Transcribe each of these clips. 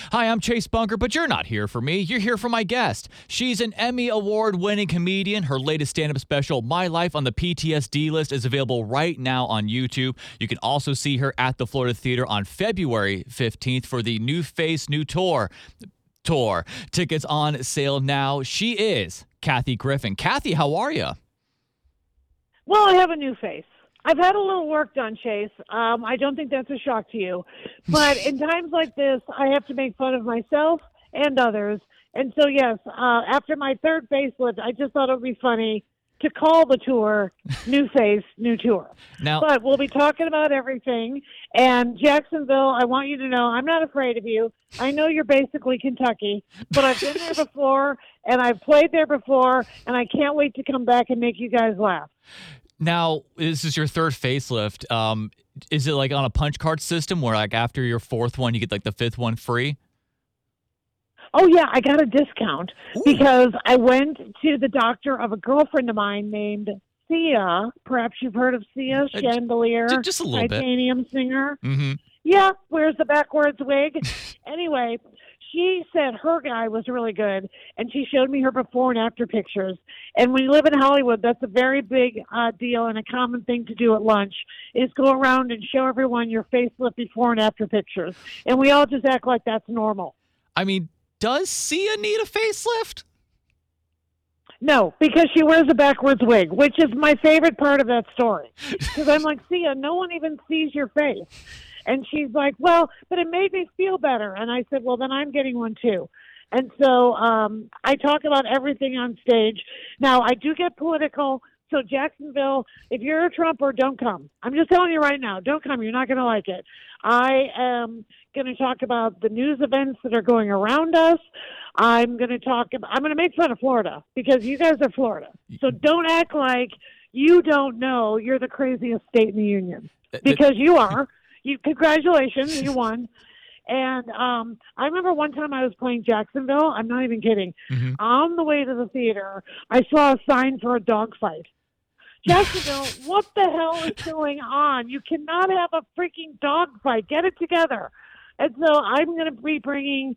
Hi, I'm Chase Bunker, but you're not here for me. You're here for my guest. She's an Emmy Award-winning comedian. Her latest stand-up special, My Life on the PTSD List, is available right now on YouTube. You can also see her at the Florida Theater on February 15th for the New Face, New Tour. Tickets on sale now. She is Kathy Griffin. Kathy, how are you? Well, I have a new face. I've had a little work done, Chase. I don't think that's a shock to you. But in times like this, I have to make fun of myself and others. And so, yes, after my third facelift, I just thought it would be funny to call the tour New Face, New Tour. Now, but we'll be talking about everything. And Jacksonville, I want you to know, I'm not afraid of you. I know you're basically Kentucky, but I've been there before, and I've played there before, and I can't wait to come back and make you guys laugh. Now, this is your third facelift. Is it like on a punch card system where like after your fourth one, you get like the fifth one free? Oh, yeah, I got a discount because I went to the doctor of a girlfriend of mine named Sia. Perhaps you've heard of Sia Chandelier, just a little titanium singer. Mm-hmm. Yeah, wears the backwards wig. Anyway, she said her guy was really good, and she showed me her before and after pictures. And when you live in Hollywood, that's a very big deal and a common thing to do at lunch is go around and show everyone your facelift before and after pictures. And we all just act like that's normal. I mean, does Sia need a facelift? No, because she wears a backwards wig, which is my favorite part of that story. Because I'm like, Sia, no one even sees your face. And she's like, well, but it made me feel better. And I said, well, then I'm getting one too. And so I talk about everything on stage. Now, I do get political. So Jacksonville, if you're a Trumper, don't come. I'm just telling you right now, don't come. You're not going to like it. I am going to talk about the news events that are going around us. I'm going to make fun of Florida because you guys are Florida. So don't act like you don't know you're the craziest state in the union because you are. Congratulations, you won. And I remember one time I was playing Jacksonville. I'm not even kidding. Mm-hmm. On the way to the theater, I saw a sign for a dog fight. Jacksonville, what the hell is going on? You cannot have a freaking dog fight. Get it together. And so I'm going to be bringing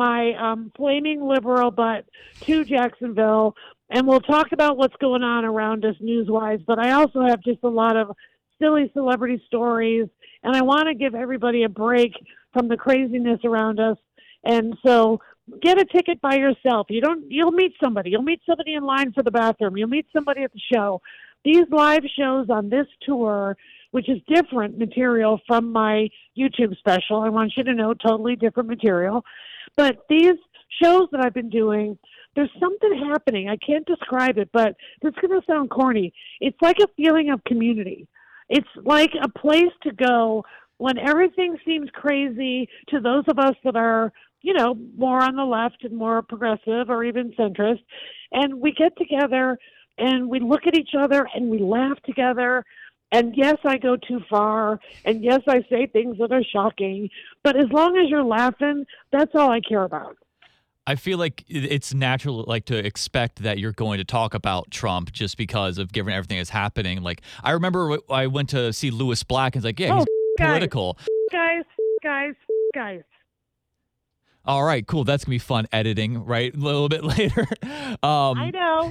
my flaming liberal butt to Jacksonville, and we'll talk about what's going on around us news-wise. But I also have just a lot of silly celebrity stories, and I want to give everybody a break from the craziness around us. And so get a ticket by yourself. You'll meet somebody. You'll meet somebody in line for the bathroom. You'll meet somebody at the show. These live shows on this tour, which is different material from my YouTube special, I want you to know, totally different material. But these shows that I've been doing, there's something happening. I can't describe it, but it's going to sound corny. It's like a feeling of community. It's like a place to go when everything seems crazy to those of us that are, more on the left and more progressive or even centrist. And we get together and we look at each other and we laugh together. And yes, I go too far. And yes, I say things that are shocking. But as long as you're laughing, that's all I care about. I feel like it's natural, like, to expect that you're going to talk about Trump just because of given everything that's happening. Like, I remember I went to see Louis Black and it's like, yeah, he's political. Guys. All right, cool. That's going to be fun editing, right? A little bit later. I know.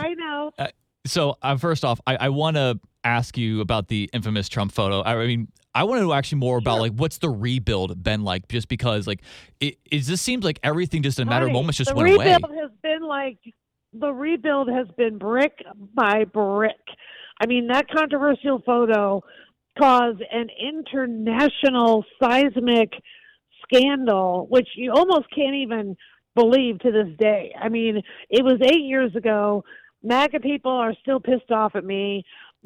So first off, I want to ask you about the infamous Trump photo. I mean, I want to know actually more about like what's the rebuild been like, just because like it just seems like everything just in a matter of moments just went away. The rebuild has been brick by brick. I mean, that controversial photo caused an international seismic scandal, which you almost can't even believe to this day. I mean, it was 8 years ago. MAGA people are still pissed off at me.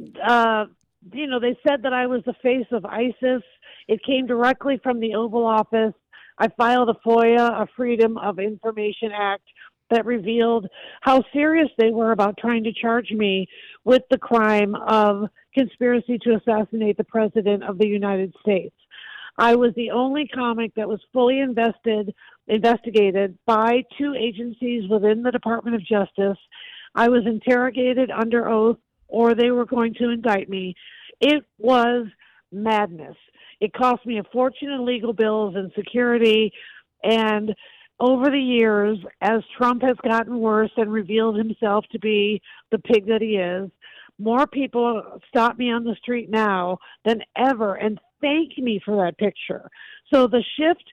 They said that I was the face of ISIS. It came directly from the Oval Office. I filed a FOIA, a Freedom of Information Act, that revealed how serious they were about trying to charge me with the crime of conspiracy to assassinate the President of the United States. I was the only comic that was fully investigated by two agencies within the Department of Justice. I was interrogated under oath, or they were going to indict me. It was madness. It cost me a fortune in legal bills and security. And over the years, as Trump has gotten worse and revealed himself to be the pig that he is, more people stop me on the street now than ever and thank me for that picture. So the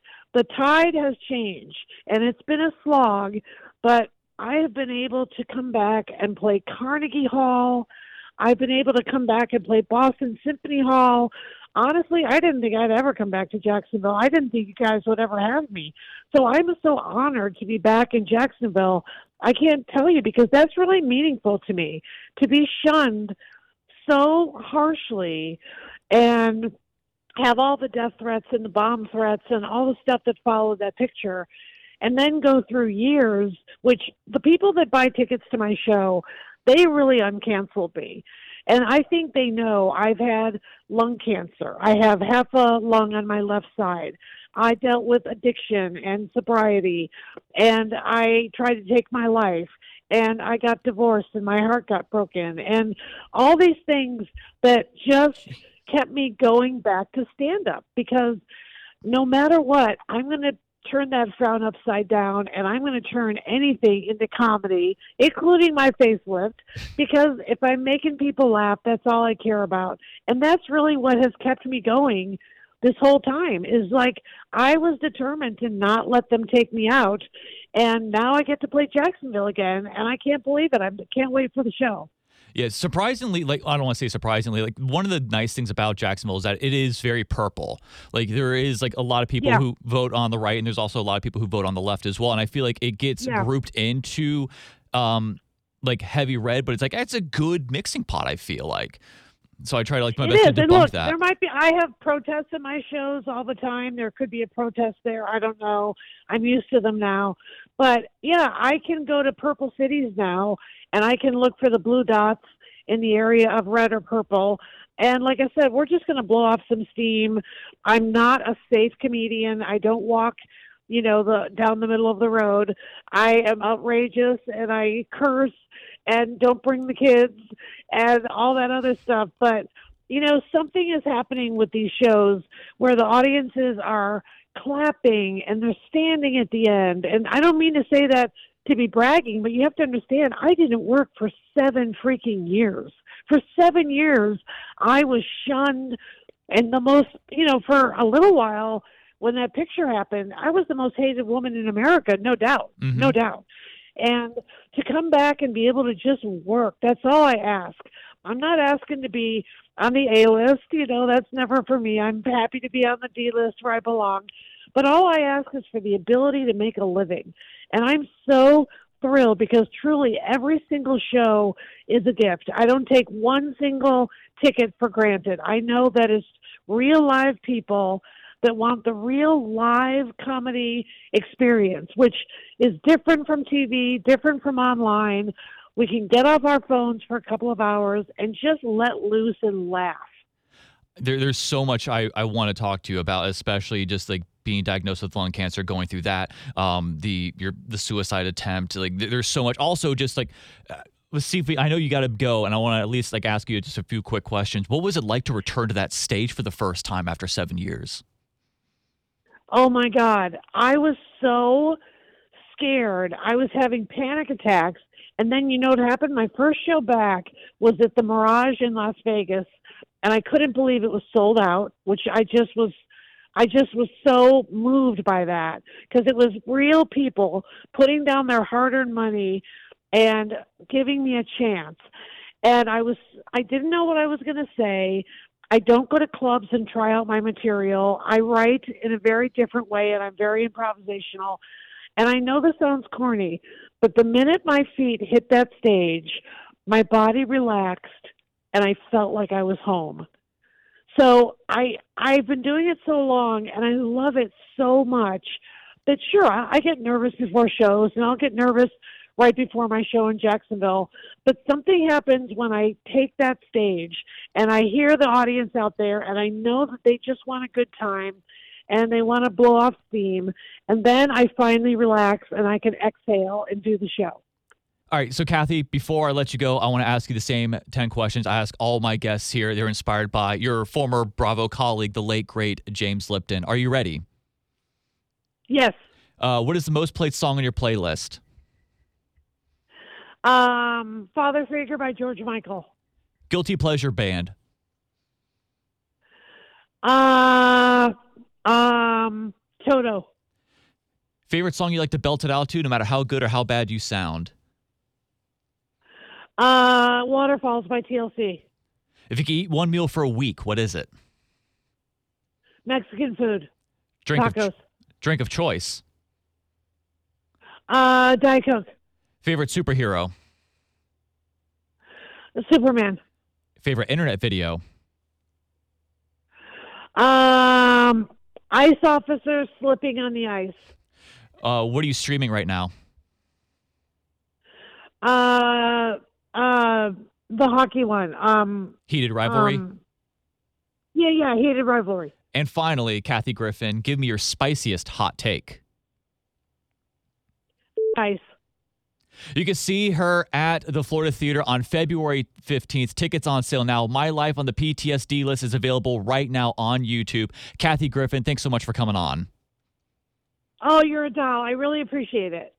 tide has changed, and it's been a slog, but I have been able to come back and play Carnegie Hall. I've been able to come back and play Boston Symphony Hall. Honestly, I didn't think I'd ever come back to Jacksonville. I didn't think you guys would ever have me. So I'm so honored to be back in Jacksonville. I can't tell you, because that's really meaningful to me, to be shunned so harshly and have all the death threats and the bomb threats and all the stuff that followed that picture, and then go through years, which the people that buy tickets to my show, they really uncanceled me. And I think they know I've had lung cancer. I have half a lung on my left side. I dealt with addiction and sobriety, and I tried to take my life, and I got divorced, and my heart got broken, and all these things that just kept me going back to stand-up, because no matter what, I'm going to turn that frown upside down, and I'm going to turn anything into comedy, including my facelift, because if I'm making people laugh, that's all I care about. And that's really what has kept me going this whole time, is like I was determined to not let them take me out, and now I get to play Jacksonville again, and I can't believe it. I can't wait for the show. Yeah, surprisingly, like, I don't want to say surprisingly, like, one of the nice things about Jacksonville is that it is very purple. Like, there is like a lot of people who vote on the right, and there's also a lot of people who vote on the left as well. And I feel like it gets grouped into like heavy red, but it's like it's a good mixing pot, I feel like. So I try to, like, my best to debunk look, that. There might be. I have protests in my shows all the time. There could be a protest there. I don't know. I'm used to them now. But yeah, I can go to purple cities now, and I can look for the blue dots in the area of red or purple. And like I said, we're just going to blow off some steam. I'm not a safe comedian. I don't walk, down the middle of the road. I am outrageous, and I curse and don't bring the kids and all that other stuff. But, something is happening with these shows where the audiences are clapping and they're standing at the end. And I don't mean to say that to be bragging, but you have to understand, I didn't work for 7 freaking years. For 7 years, I was shunned, and the most, for a little while, when that picture happened, I was the most hated woman in America, no doubt, no doubt. And to come back and be able to just work, that's all I ask. I'm not asking to be on the A-list, that's never for me. I'm happy to be on the D-list where I belong. But all I ask is for the ability to make a living. And I'm so thrilled, because truly every single show is a gift. I don't take one single ticket for granted. I know that it's real live people that want the real live comedy experience, which is different from TV, different from online. We can get off our phones for a couple of hours and just let loose and laugh. There's so much I want to talk to you about, especially just like being diagnosed with lung cancer, going through that, the suicide attempt. Like, there's so much. Also, just like, let's see if I know you got to go, and I want to at least like ask you just a few quick questions. What was it like to return to that stage for the first time after 7 years? Oh my God, I was so scared. I was having panic attacks. And then what happened? My first show back was at the Mirage in Las Vegas, and I couldn't believe it was sold out, which I just was so moved by that, because it was real people putting down their hard-earned money and giving me a chance. And I didn't know what I was going to say. I don't go to clubs and try out my material. I write in a very different way, and I'm very improvisational. And I know this sounds corny, but the minute my feet hit that stage, my body relaxed, and I felt like I was home. So I've been doing it so long, and I love it so much that, sure, I get nervous before shows, and I'll get nervous right before my show in Jacksonville. But something happens when I take that stage, and I hear the audience out there, and I know that they just want a good time, and they want to blow off steam. And then I finally relax, and I can exhale and do the show. All right, so Kathy, before I let you go, I want to ask you the same 10 questions I ask all my guests here. They're inspired by your former Bravo colleague, the late, great James Lipton. Are you ready? Yes. What is the most played song on your playlist? Father Figure by George Michael. Guilty pleasure band. Toto. Favorite song you like to belt it out to, no matter how good or how bad you sound? Waterfalls by TLC. If you could eat one meal for a week, what is it? Mexican food. Drink Tacos. Drink of choice. Diet Coke. Favorite superhero. Superman. Favorite internet video. Ice officer slipping on the ice. What are you streaming right now? The hockey one. Heated rivalry. Yeah, heated rivalry. And finally, Kathy Griffin, give me your spiciest hot take. Ice. You can see her at the Florida Theater on February 15th. Tickets on sale now. My Life on the PTSD List is available right now on YouTube. Kathy Griffin, thanks so much for coming on. Oh, you're a doll. I really appreciate it.